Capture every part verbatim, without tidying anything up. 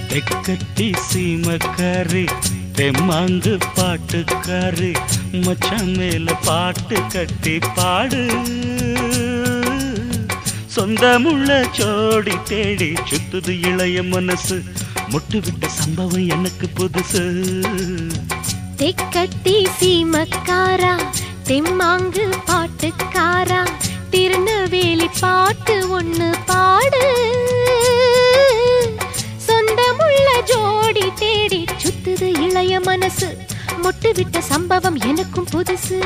தெக்கட்டி சீமக்காரி தெம்மாங்கு பாட்டுக்காரி மச்சான் மேல பாட்டு கட்டி பாடு சொந்தமுள்ள ஜோடி தேடி சுத்துது இளைய மனசு முட்டு விட்ட சம்பவம் எனக்கு புதுசு தெக்கட்டி சீமக்காரா தெம்மாங்கு பாட்டுக்காரா திருநெல்வேலி பாட்டு ஒண்ணு பாடு சொந்தமுள்ள ஜோடி தேடி சுத்துது இளைய மனசு முட்டு விட்ட சம்பவம் எனக்கும் புதுசு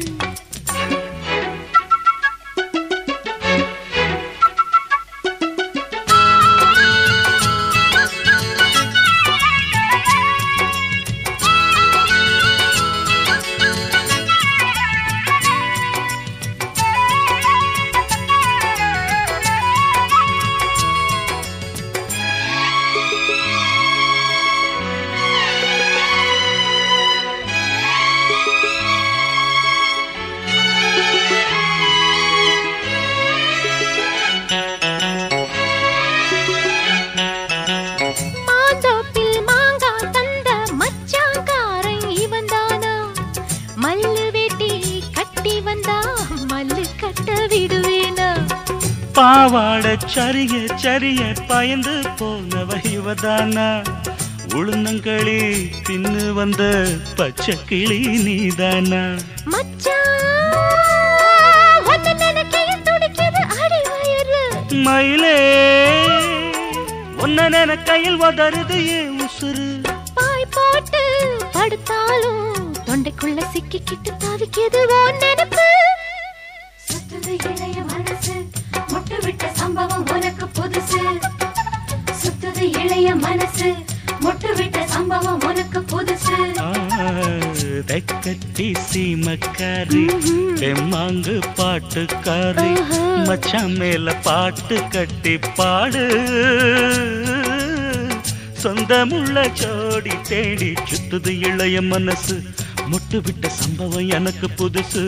பாவாட சரிய சரிய பயந்து போனவ இவதானா உளுந்தங்களி தின்னு வந்த பச்சை கிளி நீதானா மயிலே உன்ன நென கையில் வதருது ஏன் உசுறு பாய் போட்டு படுத்தாலும் தொண்டைக்குள்ள சிக்கிக்கிட்டு தவிக்கிது உன் நினைப்பு சுத்துது இளைய மனசு முட்டு விட்ட சம்பவம் உனக்கு புதுசு சுத்துது இளைய மனசு முட்டு விட்ட சம்பவம் உனக்கு புதுசு தெக்கட்டி சீமக்காரி தெம்மாங்கு பாட்டுக்காரி மச்சான் மேல பாட்டு கட்டி பாடு சொந்தமுள்ள ஜோடி தேடி சுத்துது இளைய மனசு முட்டு விட்ட சம்பவம் எனக்கு புதுசு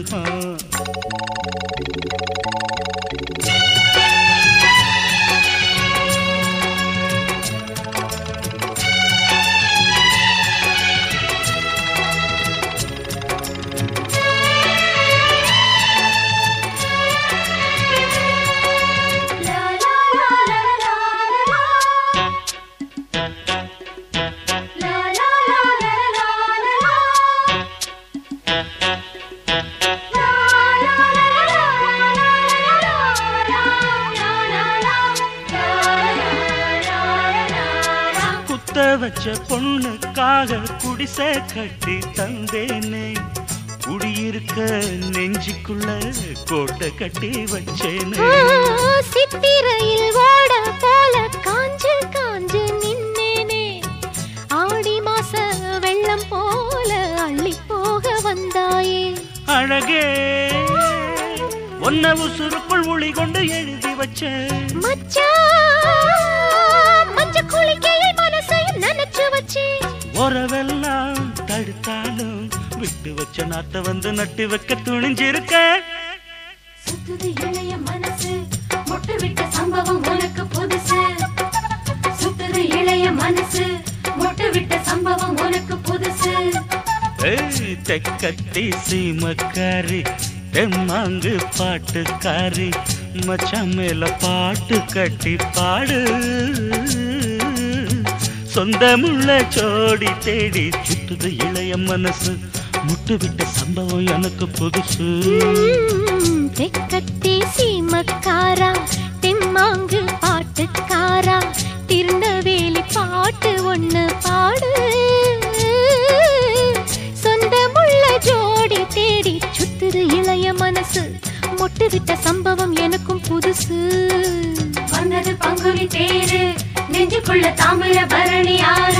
வச்ச பொண்ணுக்காக குடிசை கட்டி தந்தேனே குடியிருக்க நெஞ்சுக்குள்ள கோட்டை கட்டி வச்சேனே சித்திரையில் ஓட போல காஞ்சு காஞ்சு நின்னேனே ஆடி மாச வெள்ளம் போல அள்ளி போக வந்தாயே அழகே ஒன்ன உசுருக்குள் ஒளி கொண்டு எழுதி வச்ச மச்சான் மஞ்ச குளிக்கையில் மனசையும் நினைச்சு வச்சே உறவெல்லாம் தடுத்தாலும் விட்டு வச்ச நாத்த வந்து நட்டு வைக்க துணிஞ்சிருக்க சுத்துது இளைய மனசு முட்டு விட்ட சம்பவம் உனக்கு புதுசு சுத்துது இளைய மனசு முட்டு விட்ட சம்பவம் உனக்கு புதுசு தெக்கட்டி சீமக்காரி தெம்மாங்கு பாட்டுக்காரி மச்சான் மேல பாட்டு கட்டி பாடு சொந்தமுள்ள ஜோடி தேடி சுத்துது இளைய மனசு முட்டு விட்ட சம்பவம் எனக்கு புதுசு தெக்கட்டி சீமக்காரா தெம்மாங்கு பாட்டுக்காரா திருநெல்வேலி பாட்டு ஒண்ணு பாடு சொந்தமுள்ள ஜோடி தேடி சுத்துது இளைய மனசு முட்டு விட்ட சம்பவம் எனக்கும் புதுசு வந்தது பங்குனி தேரு நெஞ்சுக்குள்ள தாமிர பரணி ஆறு